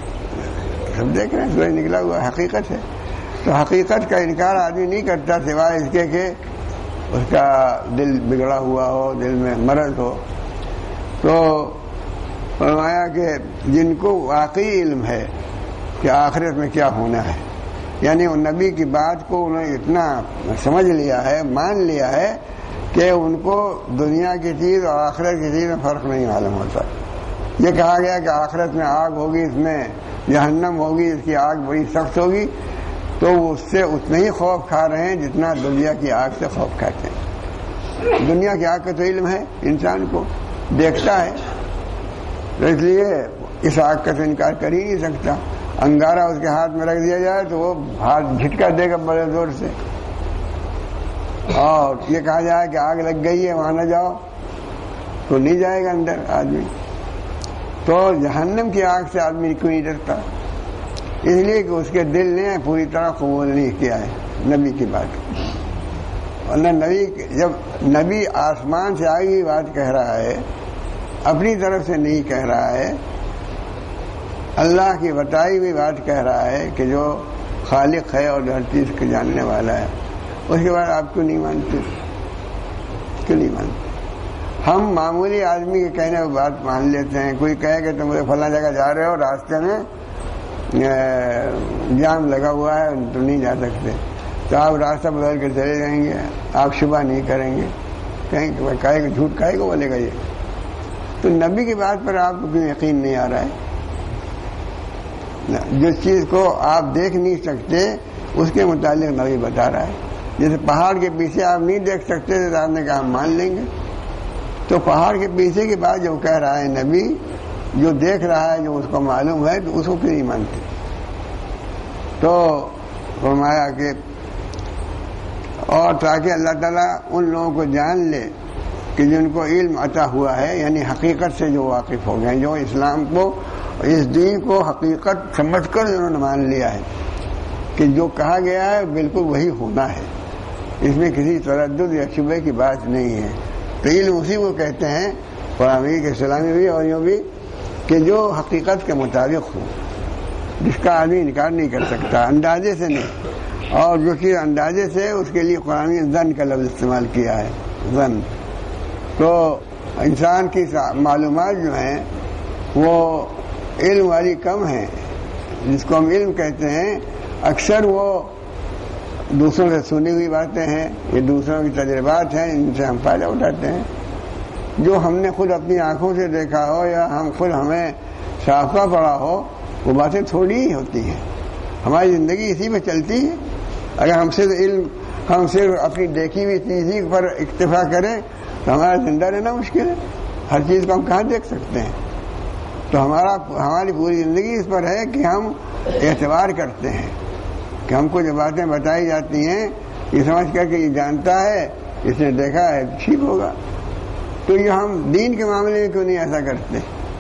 سب دیکھ رہے ہیں سورج نکلا ہوا ہے، حقیقت ہے. تو حقیقت کا انکار آدمی نہیں کرتا سوائے اس کے کہ اس کا دل بگڑا ہوا ہو، دل میں مرض ہو. تو فرمایا کہ جن کو واقعی علم ہے کہ آخرت میں کیا ہونا ہے، یعنی ان نبی کی بات کو انہوں نے اتنا سمجھ لیا ہے، مان لیا ہے کہ ان کو دنیا کی چیز اور آخرت کی چیز میں فرق نہیں معلوم ہوتا. یہ کہا گیا کہ آخرت میں آگ ہوگی، اس میں جہنم ہوگی، اس کی آگ بڑی سخت ہوگی، تو وہ اس سے اتنا ہی خوف کھا رہے ہیں جتنا دنیا کی آگ سے خوف کھاتے ہیں. دنیا کی آگ کا تو علم ہے، انسان کو دیکھتا ہے، تو اس لیے اس آگ کا تو انکار کر ہی نہیں سکتا. انگارہ اس کے ہاتھ میں رکھ دیا جائے تو وہ ہاتھ جھٹکا دے گا بڑے زور سے، اور یہ کہا جائے کہ آگ لگ گئی ہے وہاں نہ جاؤ تو نہیں جائے گا اندر آدمی. تو جہنم کی آگ سے آدمی کیوں نہیں ڈرتا؟ اس لیے کہ اس کے دل نے پوری طرح قبول نہیں کیا ہے نبی کی بات. ورنہ جب نبی آسمان سے آئی ہوئی بات کہہ رہا ہے، اپنی طرف سے نہیں کہہ رہا ہے، اللہ کی بتائی ہوئی بات کہہ رہا ہے کہ جو خالق ہے اور ہر چیز کو جاننے والا ہے، اس کے بعد آپ کیوں نہیں مانتے؟ کیوں نہیں مانتے؟ ہم معمولی آدمی کے کہنے کو بات مان لیتے ہیں. کوئی کہے کہ تم فلاں جگہ جا رہے ہو، راستے میں جام لگا ہوا ہے تم نہیں جا سکتے، تو آپ راستہ بدل کر چلے جائیں گے، آپ شبہ نہیں کریں گے، کہیں کہ جھوٹ کہے کو بولے گا یہ. تو نبی کی بات پر آپ کو کیوں یقین نہیں آ رہا ہے؟ جس چیز کو آپ دیکھ نہیں سکتے اس کے متعلق نبی بتا رہا ہے. جیسے پہاڑ کے پیچھے آپ نہیں دیکھ سکتے تو آپ نے کہا ہم مان لیں گے. تو پہاڑ کے پیچھے کی بات جو کہہ رہا ہے نبی، جو دیکھ رہا ہے، جو اس کو معلوم ہے، تو اس کو کیوں نہیں مانتے؟ تو فرمایا کہ اور تاکہ اللہ تعالیٰ ان لوگوں کو جان لے کہ کہ جن کو علم عطا ہوا ہے، یعنی حقیقت سے جو واقف ہو گئے، جو اسلام کو، اس دین کو حقیقت سمجھ کر انہوں نے مان لیا ہے کہ جو کہا گیا ہے بالکل وہی ہونا ہے، اس میں کسی تردد یا شبہ کی بات نہیں ہے۔ تو علم اسی کو کہتے ہیں، قرآن کے اسلامی بھی اور یوں بھی، کہ جو حقیقت کے مطابق ہو، جس کا آدمی انکار نہیں کر سکتا، اندازے سے نہیں، اور جو چیز اندازے سے، اس کے لیے قرآن نے ظن کا لفظ استعمال کیا ہے، ظن۔ تو انسان کی معلومات جو ہیں وہ علم والی کم ہیں، جس کو ہم علم کہتے ہیں، اکثر وہ دوسروں سے سنی ہوئی باتیں ہیں، یہ دوسروں کی تجربات ہیں، ان سے ہم فائدہ اٹھاتے ہیں۔ جو ہم نے خود اپنی آنکھوں سے دیکھا ہو یا ہمیں صحافہ پڑھا ہو، وہ باتیں تھوڑی ہی ہوتی ہیں، ہماری زندگی اسی میں چلتی ہے۔ اگر ہم صرف اپنی دیکھی ہوئی چیز ہی پر اکتفا کریں تو ہمارا زندہ رہنا مشکل ہے، ہر چیز کو ہم کہاں دیکھ سکتے ہیں؟ تو ہماری پوری زندگی اس پر ہے کہ ہم اعتبار کرتے ہیں کہ ہم کو جو باتیں بتائی جاتی ہیں یہ سمجھ کر کہ یہ جانتا ہے، اس نے دیکھا ہے، ٹھیک ہوگا۔ تو یہ ہم دین کے معاملے میں کیوں نہیں ایسا کرتے؟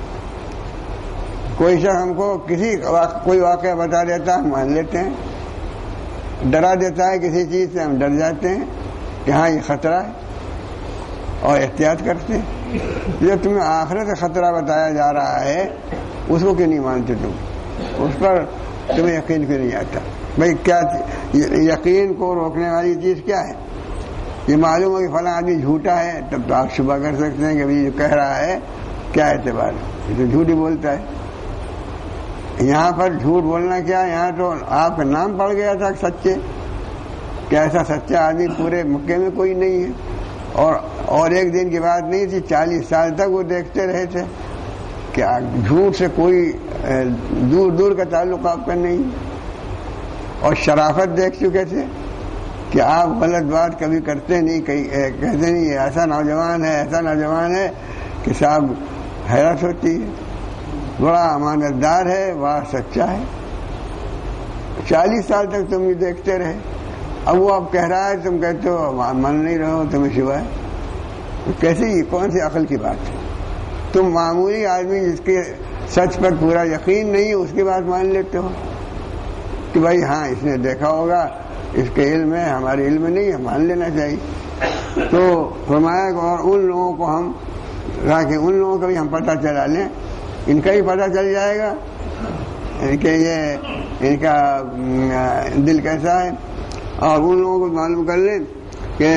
کوئی شخص ہم کو کوئی واقعہ بتا دیتا ہے، ہم مان لیتے ہیں، ڈرا دیتا ہے کسی چیز سے، ہم ڈر جاتے ہیں کہ ہاں یہ خطرہ ہے اور احتیاط کرتے ہیں۔ جو تمہیں آخرت سے خطرہ بتایا جا رہا ہے اس کو کیوں نہیں مانتے تم؟ اس پر تمہیں یقین کیوں نہیں آتا؟ بھائی کیا یقین کو روکنے والی چیز کیا ہے؟ یہ معلوم ہو کہ فلاں آدمی جھوٹا ہے، تب تو آپ شبہ کر سکتے ہیں کہ جو کہہ رہا ہے کیا اعتبار ہے، یہ تو جھوٹ ہی بولتا ہے۔ یہاں پر جھوٹ بولنا کیا، یہاں تو آپ کا نام پڑ گیا تھا سچے، کہ ایسا سچا آدمی پورے مکے میں کوئی نہیں ہے، اور ایک دن کی بات نہیں تھی، 40 سال تک وہ دیکھتے رہے تھے کہ جھوٹ سے کوئی دور دور کا تعلق آپ کا نہیں، اور شرافت دیکھ چکے تھے کہ آپ غلط بات کبھی کرتے نہیں، کہتے نہیں، یہ ایسا نوجوان ہے کہ صاحب حیرت ہوتی ہے، بڑا امانت دار ہے، بڑا سچا ہے۔ 40 سال تک تم یہ دیکھتے رہے، اب وہ اب کہہ رہا ہے، تم کہتے ہو مان نہیں رہو، تمہیں شبہ ہے؟ کیسی، کون سی عقل کی بات ہے؟ تم معمولی آدمی جس کے سچ پر پورا یقین نہیں، اس کی بات مان لیتے ہو کہ بھائی ہاں اس نے دیکھا ہوگا، اس کے علم ہے، ہمارے علم میں نہیں ہے، مان لینا چاہیے۔ تو فرمایا کہ اور ان لوگوں کو ہم راکھیں، ان لوگوں کا بھی ہم پتہ چلا لیں، ان کا ہی پتہ چل جائے گا کہ یہ ان کا دل کیسا ہے، اور ان لوگوں کو معلوم کر لیں کہ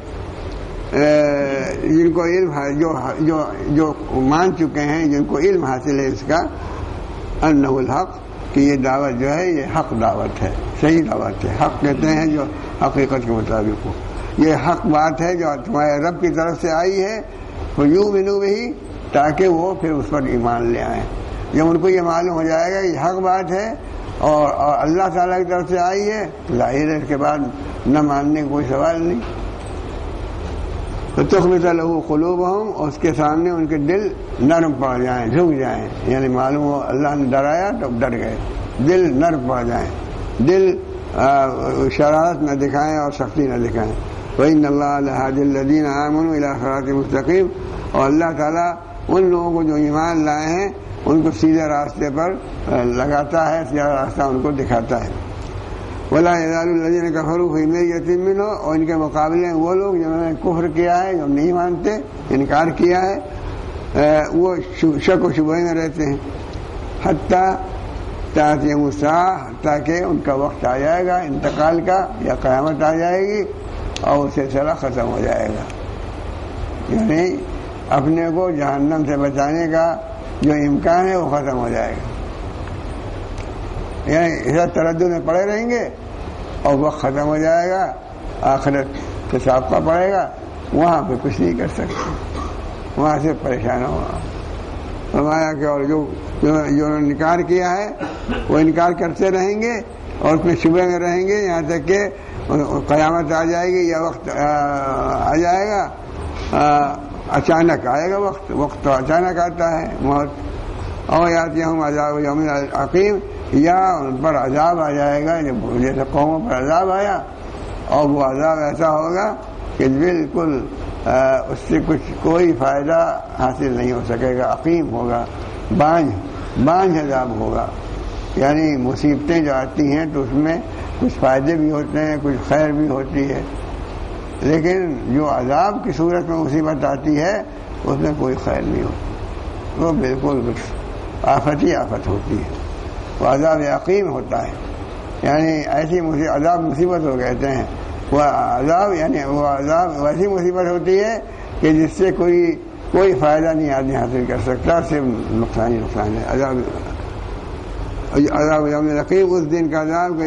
جن کو علم جو مان چکے ہیں، جن کو علم حاصل ہے اس کا، انہ الحق، کہ یہ دعوت جو ہے یہ حق دعوت ہے، صحیح دعوت ہے۔ حق کہتے ہیں جو حقیقت کے مطابق ہو، یہ حق بات ہے جو تمہارے رب کی طرف سے آئی ہے، فَيُؤْمِنُوا بِهِ، تاکہ وہ پھر اس پر ایمان لے آئیں۔ جب ان کو یہ معلوم ہو جائے گا یہ حق بات ہے اور اللہ تعالیٰ کی طرف سے آئی ہے، ظاہر ہے اس کے بعد نہ ماننے کا کوئی سوال نہیں۔ فَتُخْبِتَ لَهُ قُلُوبُهُمْ، اور اس کے سامنے ان کے دل نرم پڑ جائیں، جھک جائیں، یعنی معلوم ہو اللہ نے ڈرایا تو ڈر گئے، دل نرم پڑ جائیں، دل شرارت نہ دکھائیں اور سختی نہ دکھائیں۔ وَإِنَّ اللَّهَ لَهَادِ الَّذِينَ آمَنُوا إِلَىٰ صِرَاطٍ مُسْتَقِيمٍ، اور اللہ تعالیٰ ان لوگوں کو جو ایمان لائے ہیں ان کو سیدھے راستے پر لگاتا ہے، سیدھا راستہ ان کو دکھاتا ہے۔ وَلَا يَزَالُ الَّذِينَ كَفَرُوا فِي مِرْيَةٍ مِّنْهُ، اور ان کے مقابلے وہ لوگ جنہوں نے کفر کیا ہے، جو نہیں مانتے، انکار کیا ہے، وہ شک و شبہ میں رہتے ہیں، حتیٰ تأتیہم الساعۃ، تاکہ ان کا وقت آ جائے گا انتقال کا، یا قیامت آ جائے گی اور وہ سلسلہ ختم ہو جائے گا، یعنی اپنے کو جہنم سے بچانے کا جو امکان ہے وہ ختم ہو جائے گا، یعنی اس تردد میں پڑے رہیں گے اور وقت ختم ہو جائے گا، آخرت کے سابقہ پڑے گا، وہاں پہ کچھ نہیں کر سکتے، وہاں سے پریشان ہوگا۔ فرمایا کہ اور جو انکار کیا ہے وہ انکار کرتے رہیں گے اور اس میں شبہ میں رہیں گے، یہاں تک کہ قیامت آ جائے گی یا وقت آ جائے گا، اچانک آئے گا وقت تو اچانک آتا ہے موت، اور یاتیہم عذاب یوم عقیم، یا ان پر عذاب آ جائے گا جیسے قوموں پر عذاب آیا، اور وہ عذاب ایسا ہوگا کہ بالکل اس سے کچھ کوئی فائدہ حاصل نہیں ہو سکے گا، عقیم ہوگا، بانجھ عذاب ہوگا. یعنی مصیبتیں جو آتی ہیں تو اس میں کچھ فائدے بھی ہوتے ہیں، کچھ خیر بھی ہوتی ہے، لیکن جو عذاب کی صورت میں مصیبت آتی ہے اس میں کوئی خیر نہیں ہوتی، وہ بالکل آفت ہی آفت ہوتی ہے. وہ عذاب عقیم ہوتا ہے، یعنی ایسی عذاب مصیبت ہو کہتے ہیں. وہ عذاب یعنی وہ عذاب ایسی مصیبت ہوتی ہے کہ جس سے کوئی فائدہ نہیں آدمی حاصل کر سکتا، صرف نقصان ہی نقصان ہے. عذاب یوم رقیب اس دن کا عذاب کہ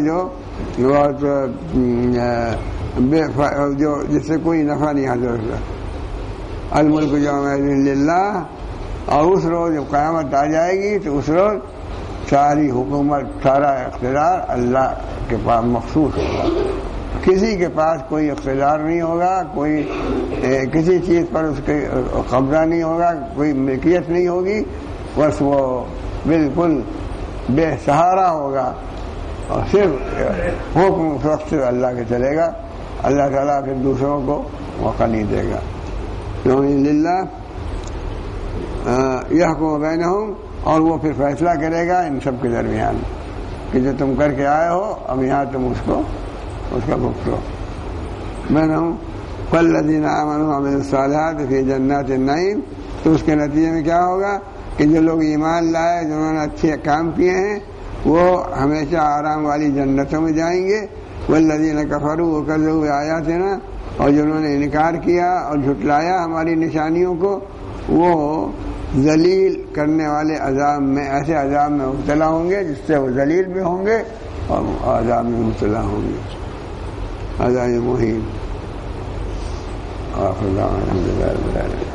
جو جس سے کوئی نفع نہیں حاصل ہوتا. الملک یومئذ للہ، اور اس روز جب قیامت آ جائے گی تو اس روز ساری حکومت، سارا اقتدار اللہ کے پاس مخصوص ہوگا. کسی کے پاس کوئی اقتدار نہیں ہوگا، کوئی کسی چیز پر اس کے قبضہ نہیں ہوگا، کوئی ملکیت نہیں ہوگی، بس وہ بالکل بے سہارا ہوگا اور صرف حکم اس وقت سے اللہ کے چلے گا. اللہ تعالیٰ پھر دوسروں کو موقع نہیں دے گا. للہ یحکم بینہم، اور وہ پھر فیصلہ کرے گا ان سب کے درمیان کہ جو تم کر کے آئے ہو اب یہاں تم اس کا بھگتو. بینہم والذین آمنوا وعملوا الصالحات فی جنات النعیم. تو اس کے نتیجے میں کیا ہوگا کہ جو لوگ ایمان لائے، جنہوں نے اچھے کام کیے ہیں، وہ ہمیشہ آرام والی جنتوں میں جائیں گے. والذین کفروا وکذبوا بآیاتنا، اور جنہوں نے انکار کیا اور جھٹلایا ہماری نشانیوں کو، وہ ذلیل کرنے والے عذاب میں، ایسے عذاب میں مبتلا ہوں گے جس سے وہ ذلیل بھی ہوں گے اور عذاب میں مبتلا ہوں گے. عذاب مہین. آخر دعوانا الحمدللہ رب العالمین.